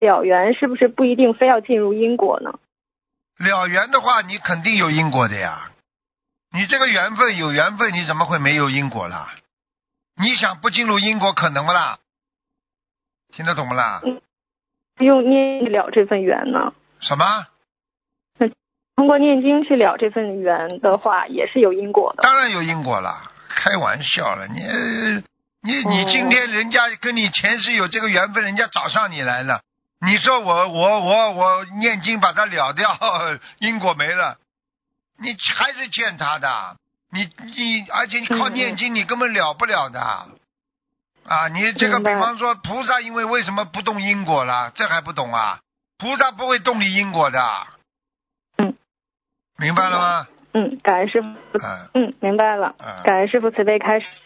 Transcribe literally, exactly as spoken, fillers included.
了缘，是不是不一定非要进入因果呢？ 了缘的话，你肯定有因果的呀。你这个缘分有缘分，你怎么会没有因果啦？你想不进入因果可能不啦？听得懂不啦？ 嗯，用念了这份缘呢？ 什么？ 通过念经去了这份缘的话，也是有因果的。 当然有因果了，开玩笑了，你你你今天人家跟你前世有这个缘分，人家找上你来了，你说我我我我念经把它了掉，因果没了，你还是欠他的，你你而且你靠念经你根本了不了的。啊，你这个比方说菩萨，因为为什么不动因果了？这还不懂啊？菩萨不会动你因果的。 嗯， 明白了吗？ 嗯，感恩师傅。嗯，明白了。感恩师傅慈悲开示。